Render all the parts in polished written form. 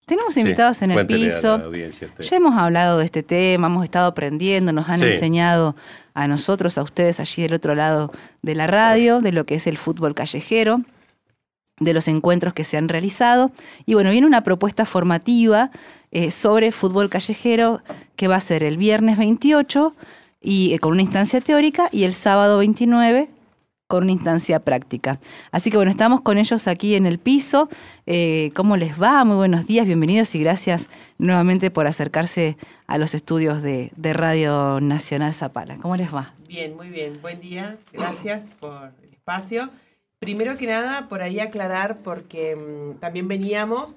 Tenemos invitados en el Cuéntele piso. a la audiencia usted. Ya hemos hablado de este tema, hemos estado aprendiendo, nos han enseñado a nosotros, a ustedes allí del otro lado de la radio, de lo que es el fútbol callejero, de los encuentros que se han realizado. Y bueno, viene una propuesta formativa sobre fútbol callejero que va a ser el viernes 28 y con una instancia teórica y el sábado 29 con una instancia práctica. Así que bueno, estamos con ellos aquí en el piso. ¿Cómo les va? Muy buenos días, bienvenidos y gracias nuevamente por acercarse a los estudios de Radio Nacional Zapala. ¿Cómo les va? Bien, muy bien. Buen día. Gracias por el espacio. Primero que nada, por ahí aclarar, porque también veníamos,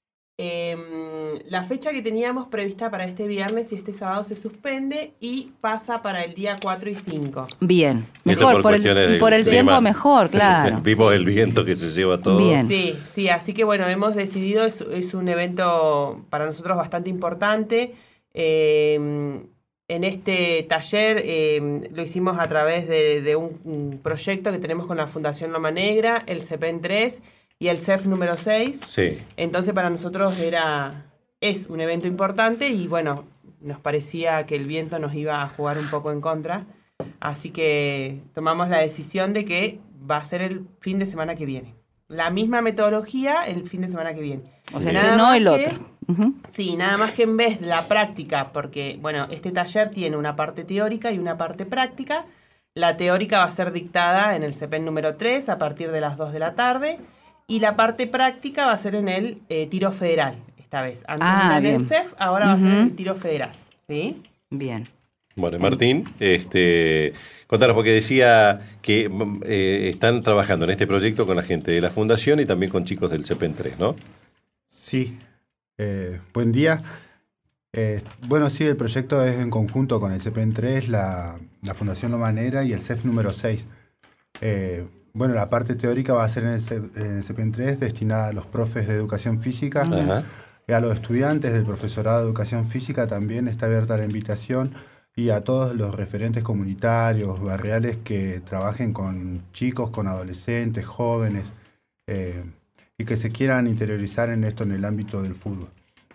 la fecha que teníamos prevista para este viernes y este sábado se suspende y pasa para el día 4 y 5. Bien, mejor, por el tiempo mejor, claro. Vimos el viento que se lleva todo. Bien. Sí, así que bueno, hemos decidido, es un evento para nosotros bastante importante. En este taller lo hicimos a través de un proyecto que tenemos con la Fundación Loma Negra, el CEPEN 3 y el CEF número 6. Sí. Entonces para nosotros es un evento importante y bueno, nos parecía que el viento nos iba a jugar un poco en contra. Así que tomamos la decisión de que va a ser el fin de semana que viene. La misma metodología el fin de semana que viene. O sea, nada no el otro. Sí, nada más que en vez de la práctica, porque bueno, este taller tiene una parte teórica y una parte práctica. La teórica va a ser dictada en el CEPEN número 3 a partir de las 2 de la tarde y la parte práctica va a ser en el tiro federal, esta vez. Antes era en el CEF, ahora va a ser en el tiro federal. ¿Sí? Bien. Bueno, Martín, contanos, porque decía que están trabajando en este proyecto con la gente de la Fundación y también con chicos del CEPEN 3, ¿no? Sí, buen día. Bueno, sí, el proyecto es en conjunto con el CEPEN 3, la Fundación Loma Negra y el CEF número 6. Bueno, la parte teórica va a ser en el CEPEN 3 destinada a los profes de educación física. Ajá. A los estudiantes del profesorado de educación física también está abierta la invitación y a todos los referentes comunitarios, barriales que trabajen con chicos, con adolescentes, jóvenes y que se quieran interiorizar en esto en el ámbito del fútbol.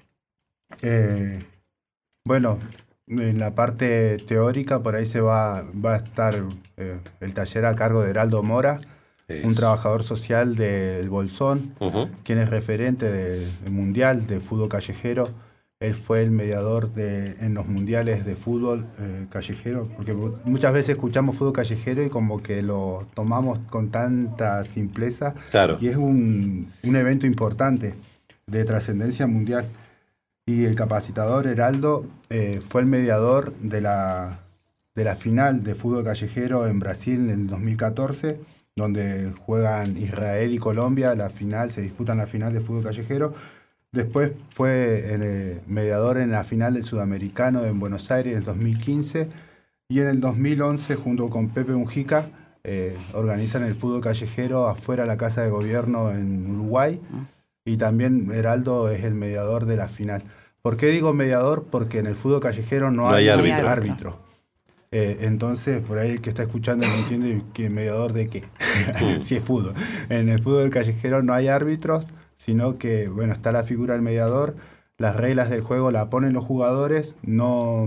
Bueno, en la parte teórica por ahí va a estar el taller a cargo de Heraldo Mora, un trabajador social del Bolsón, quien es referente del mundial de fútbol callejero. Él fue el mediador en los mundiales de fútbol callejero, porque muchas veces escuchamos fútbol callejero y como que lo tomamos con tanta simpleza. Claro. Y es un evento importante de trascendencia mundial. Y el capacitador Heraldo fue el mediador de la final de fútbol callejero en Brasil en el 2014, donde juegan Israel y Colombia, se disputan la final de fútbol callejero. Después fue mediador en la final del Sudamericano en Buenos Aires en el 2015 y en el 2011 junto con Pepe Mujica organizan el fútbol callejero afuera de la Casa de Gobierno en Uruguay y también Heraldo es el mediador de la final. ¿Por qué digo mediador? Porque en el fútbol callejero no hay árbitro. Entonces, por ahí el que está escuchando no entiende que mediador de qué, si es fútbol. En el fútbol callejero no hay árbitros, sino que, bueno, está la figura del mediador, las reglas del juego la ponen los jugadores, no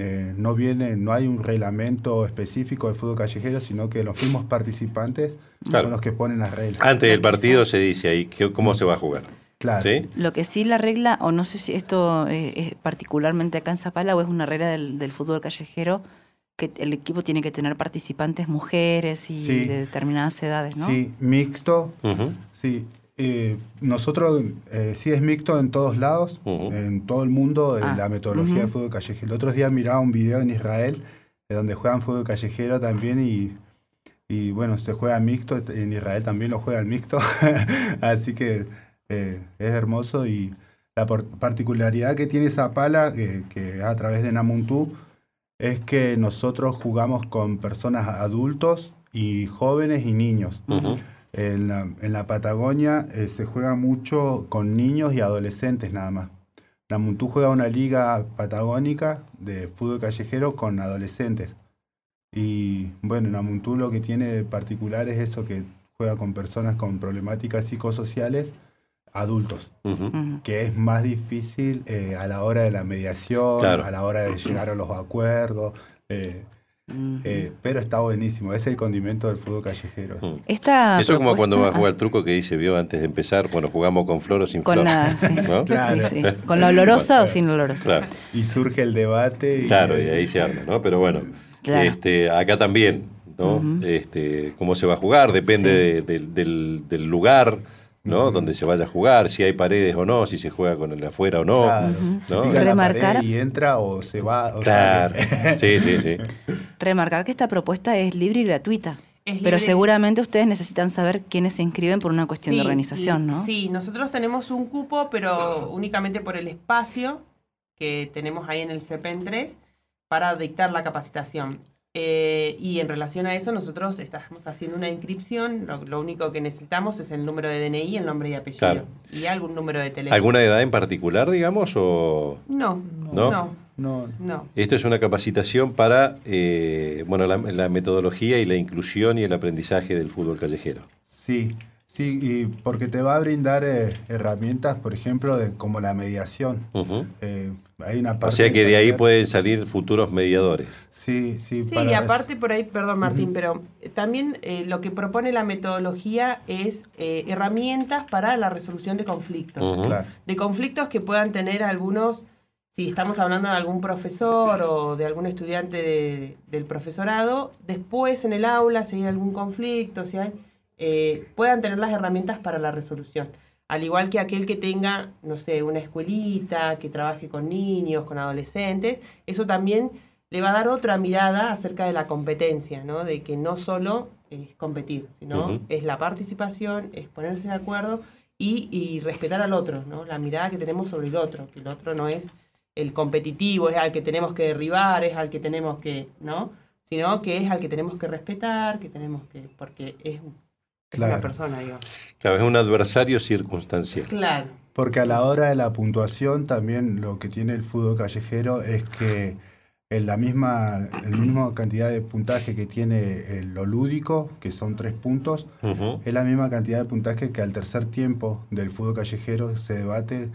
hay un reglamento específico de fútbol callejero, sino que los mismos participantes son los que ponen las reglas. Antes del partido se dice ahí cómo se va a jugar. Claro. ¿Sí? Lo que sí la regla, o no sé si esto es particularmente acá en Zapala o es una regla del fútbol callejero, que el equipo tiene que tener participantes mujeres y de determinadas edades, ¿no? Sí, mixto. Sí. Nosotros sí es mixto en todos lados, en todo el mundo, la metodología de fútbol callejero. El otro día miraba un video en Israel donde juegan fútbol callejero también y bueno, se juega mixto, en Israel también lo juegan mixto, así que es hermoso y la particularidad que tiene Zapala, que a través de Namuntú, es que nosotros jugamos con personas adultos y jóvenes y niños. En la Patagonia se juega mucho con niños y adolescentes nada más. Namuntú juega una liga patagónica de fútbol callejero con adolescentes. Y bueno, Namuntú lo que tiene de particular es eso, que juega con personas con problemáticas psicosociales adultos, Ujú. que es más difícil a la hora de la mediación, Claro. a la hora de llegar a los acuerdos, pero está buenísimo, es el condimento del fútbol callejero. Esta Eso es como cuando va a propuesta- jugar el truco que dice, vio antes de empezar, bueno, jugamos con flor o sin Con flor. la, sí. ¿No? Claro. Sí, sí. ¿Con la olorosa o sin olorosa? Claro, Y surge el debate. claro, y ahí se arma, ¿no? Pero bueno, Claro. acá también, ¿no? Cómo se va a jugar, depende del lugar, ¿no? Donde se vaya a jugar, si hay paredes o no, si se juega con el afuera o no. Claro. Se ¿no? pica la Remarcar- pared y entra o se va o Claro, sale. sí, sí, sí. Remarcar que esta propuesta es libre y gratuita. Es Pero libre- seguramente ustedes necesitan saber quiénes se inscriben por una cuestión de Sí, organización, ¿no? Sí, nosotros tenemos un cupo, pero únicamente por el espacio que tenemos ahí en el CEPEN 3 para dictar la capacitación. Y en relación a eso, nosotros estamos haciendo una inscripción. Lo único que necesitamos es el número de DNI, el nombre y apellido. Claro. Y algún número de teléfono. ¿Alguna edad en particular, digamos, o...? No, ¿No? no, No, no. Esto es una capacitación para la metodología y la inclusión y el aprendizaje del fútbol callejero. sí, sí, y porque te va a brindar herramientas, por ejemplo, como la mediación. Ujú. Hay una O parte sea que del de ahí taller- pueden salir futuros mediadores. Sí, sí. Sí, para y aparte por ahí, perdón Martín, pero también lo que propone la metodología es herramientas para la resolución de conflictos. Ujú. Claro. De conflictos que puedan tener algunos, si estamos hablando de algún profesor o de algún estudiante del profesorado, después en el aula, si hay algún conflicto, si hay, puedan tener las herramientas para la resolución. Al igual que aquel que tenga, no sé, una escuelita, que trabaje con niños, con adolescentes, eso también le va a dar otra mirada acerca de la competencia, ¿no? De que no solo es competir, sino Ujú. es la participación, es ponerse de acuerdo y respetar al otro, ¿no? La mirada que tenemos sobre el otro, que el otro no es el competitivo, es al que tenemos que derribar, es al que tenemos que, ¿no? Sino que es al que tenemos que respetar, que tenemos que, porque es Claro. una persona, digamos. Claro, es un adversario circunstancial. Claro. Porque a la hora de la puntuación también lo que tiene el fútbol callejero es que en la misma cantidad de puntaje que tiene lo lúdico, que son 3 puntos, Ujú. es la misma cantidad de puntaje que al tercer tiempo del fútbol callejero se debate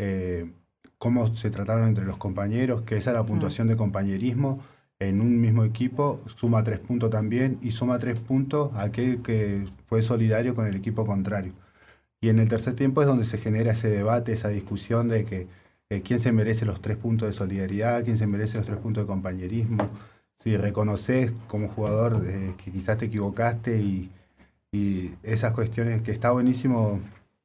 cómo se trataron entre los compañeros, que esa es la puntuación de compañerismo en un mismo equipo, suma 3 puntos también y suma 3 puntos aquel que fue solidario con el equipo contrario. Y en el tercer tiempo es donde se genera ese debate, esa discusión de que quién se merece los 3 puntos de solidaridad, quién se merece los 3 puntos de compañerismo, si reconoces como jugador que quizás te equivocaste y esas cuestiones que está buenísimo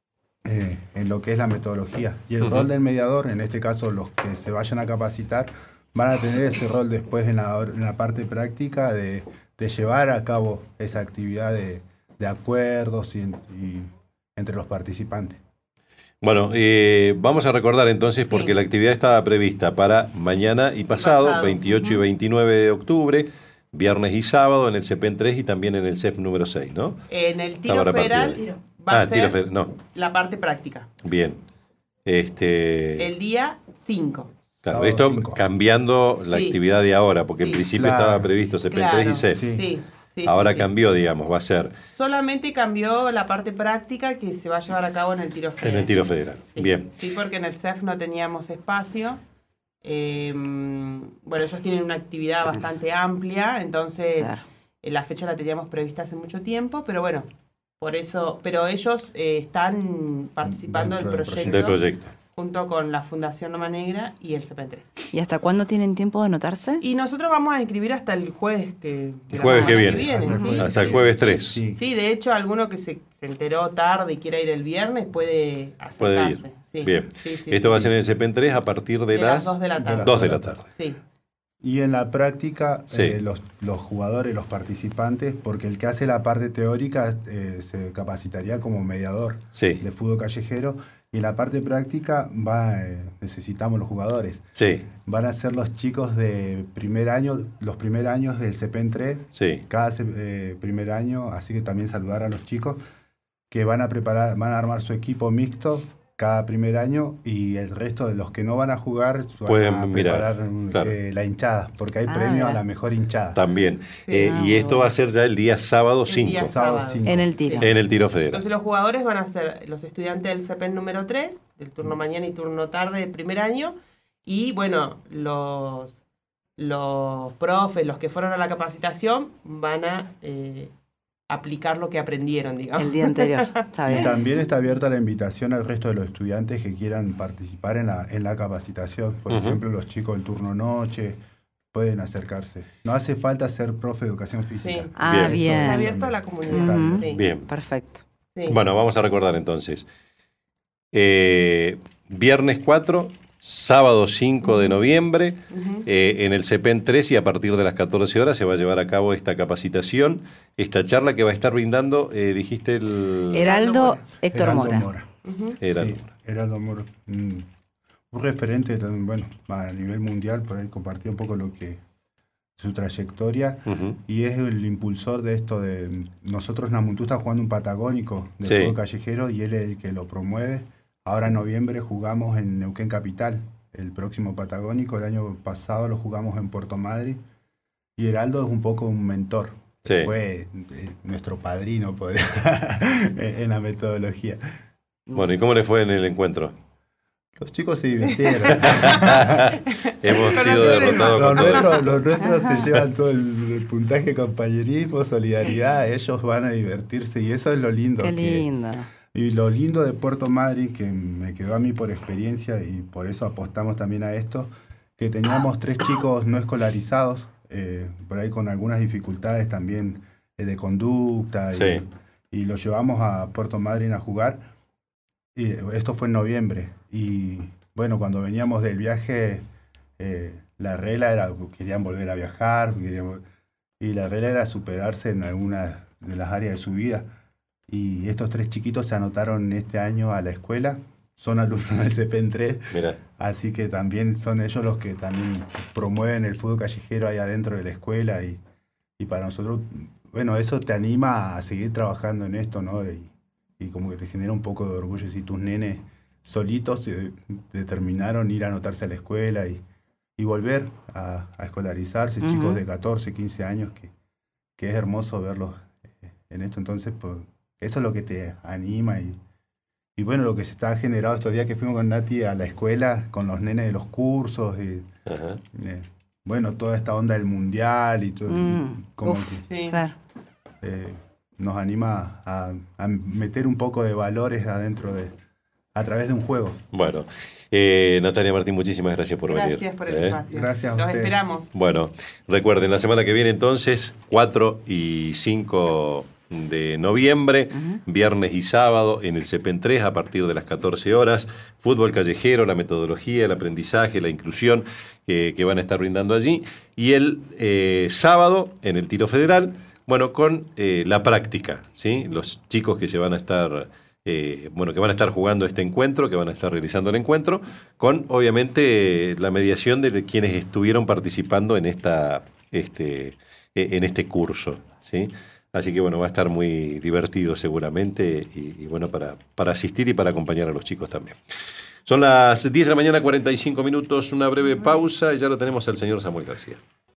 en lo que es la metodología. Y el Ujú. rol del mediador, en este caso los que se vayan a capacitar, van a tener ese rol después en la parte práctica de llevar a cabo esa actividad de acuerdos y entre los participantes. Bueno, vamos a recordar entonces, porque Sí. la actividad estaba prevista para mañana y pasado, 28 y Ujú. 29 de octubre, viernes y sábado en el CEPEN 3 y también en el CEF número 6, ¿no? En el tiro Estaba federal repartida. va a ser no, la parte práctica. bien. El día 5. Claro, sábado esto 5. cambiando la Sí. actividad de ahora, porque en Sí. principio Claro. estaba previsto CEPEN 3 y CEF. Sí. Sí, sí, Ahora sí. cambió, digamos, va a ser Solamente cambió la parte práctica que se va a llevar a cabo en el tiro federal. en el tiro federal. Sí. Bien. Sí, porque en el CEF no teníamos espacio. Bueno, ellos tienen una actividad bastante amplia, entonces Claro. la fecha la teníamos prevista hace mucho tiempo, pero bueno, por eso, pero ellos están participando Dentro del del proyecto, Del proyecto. junto con la Fundación Loma Negra y el CEPEN 3. ¿Y hasta cuándo tienen tiempo de anotarse? Y nosotros vamos a inscribir hasta el jueves de El la jueves que semana viene. Hasta el jueves. Hasta el jueves 3. Sí. Sí, de hecho, alguno que se enteró tarde y quiera ir el viernes puede Puede acercarse. ir. Sí. Bien. Sí, sí, Esto sí. va a ser en el CEPEN 3 a partir de las 2 de la tarde. 2 de la tarde. Sí. Y en la práctica, Sí. los jugadores, los participantes, porque el que hace la parte teórica se capacitaría como mediador Sí, de fútbol callejero, y en la parte práctica necesitamos los jugadores. sí, Van a ser los chicos de primer año, los primer años del CEPEN 3, sí. cada primer año, así que también saludar a los chicos que van a preparar, van a armar su equipo mixto cada primer año, y el resto de los que no van a jugar van Pueden a mirar, preparar claro. la hinchada, porque hay premio a mira. la mejor hinchada. También. Sí. Y esto va a ser ya el día sábado El 5, día Sábado sábado. 5. En el tiro. en el tiro federal. Entonces los jugadores van a ser los estudiantes del CEPEN número 3, del turno mañana y turno tarde del primer año, y bueno, los profes, los que fueron a la capacitación, van a aplicar lo que aprendieron, digamos. El día anterior. Está Y bien. también está abierta la invitación al resto de los estudiantes que quieran participar en la capacitación. Por Ujú. ejemplo, los chicos del turno noche pueden acercarse. No hace falta ser profe de educación física. Sí. Ah, Bien. bien. Está abierto a la comunidad. Está Ujú. Sí, Bien. Perfecto. sí. Bueno, vamos a recordar entonces. Viernes 4, sábado 5 de noviembre, Ujú. en el CEPEN 3, y a partir de las 14 horas se va a llevar a cabo esta capacitación, esta charla que va a estar brindando, dijiste el... Heraldo Héctor Heraldo Mora. Ujú. Heraldo. Sí, Heraldo Mora. Un referente también, bueno, a nivel mundial, por ahí compartía un poco su trayectoria. Ujú. Y es el impulsor de esto de... Nosotros Namuntú está jugando un patagónico de Sí. fútbol callejero y él es el que lo promueve. Ahora en noviembre jugamos en Neuquén Capital, el próximo patagónico. El año pasado lo jugamos en Puerto Madryn. Y Heraldo es un poco un mentor. Sí. Fue nuestro padrino en la metodología. Bueno, ¿y cómo le fue en el encuentro? Los chicos se divirtieron. Hemos sido Conocieron el derrotados Los con todo. nuestros se llevan todo el puntaje, compañerismo, solidaridad. Ellos van a divertirse y eso es lo lindo. Qué lindo. Y lo lindo de Puerto Madryn, que me quedó a mí por experiencia y por eso apostamos también a esto, que teníamos 3 chicos no escolarizados, por ahí con algunas dificultades también de conducta, Sí. y los llevamos a Puerto Madryn a jugar. Y esto fue en noviembre. Y bueno, cuando veníamos del viaje, la regla era que querían volver a viajar, y la regla era superarse en alguna de las áreas de su vida. Y estos 3 chiquitos se anotaron este año a la escuela, son alumnos del CEPEN 3, Mira, así que también son ellos los que también promueven el fútbol callejero ahí adentro de la escuela, y para nosotros, bueno, eso te anima a seguir trabajando en esto, ¿no? Y como que te genera un poco de orgullo si tus nenes solitos determinaron ir a anotarse a la escuela y volver a escolarizarse, Ujú. chicos de 14, 15 años, que es hermoso verlos en esto. Entonces, pues, eso es lo que te anima y bueno, lo que se está generado estos días que fuimos con Nati a la escuela, con los nenes de los cursos, ajá. bueno, toda esta onda del mundial y todo, como Uf. que, Sí. Claro. nos anima a meter un poco de valores adentro a través de un juego. Bueno, Natalia Martín, muchísimas gracias por venir. Gracias por el espacio. Gracias a Los ustedes. esperamos. Bueno, recuerden, la semana que viene entonces, 4 y 5 de noviembre, viernes y sábado, en el CEPEN 3 a partir de las 14 horas, fútbol callejero, la metodología, el aprendizaje, la inclusión que van a estar brindando allí. Y el sábado, en el tiro federal, bueno, con la práctica, ¿sí? Los chicos que se van a estar... que van a estar jugando este encuentro, que van a estar realizando el encuentro, con obviamente la mediación de quienes estuvieron participando en este curso, ¿sí? Así que bueno, va a estar muy divertido seguramente y bueno, para asistir y para acompañar a los chicos también. Son las 10 de la mañana, 45 minutos, una breve pausa y ya lo tenemos al señor Samuel García.